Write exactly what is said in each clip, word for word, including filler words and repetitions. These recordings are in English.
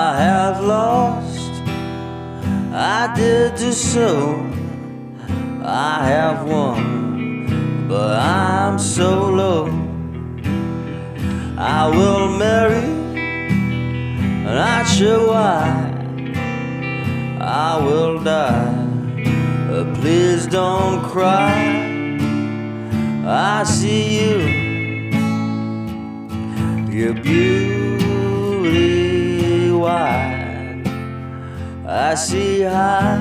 I have lost, I did do so. I have won, but I'm so low. I will marry, not sure why. I will die, but please don't cry. I see you, your beauty wide. I see high,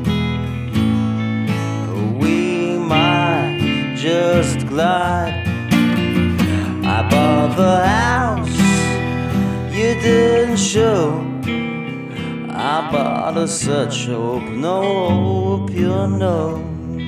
we might just glide. I bought the house you didn't show. I bought a such hope, no hope you know.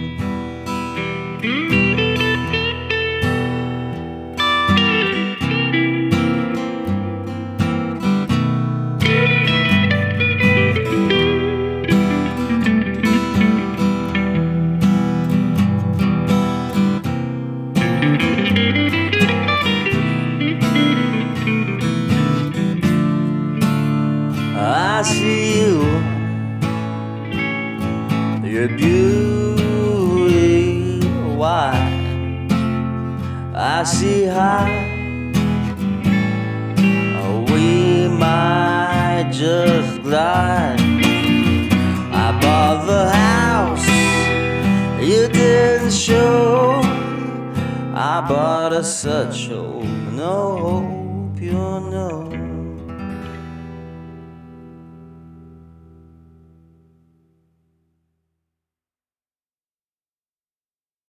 I see you, your beauty wide. I see high, we might just glide. I bought the house you didn't show. I bought a such hope, no hope you know.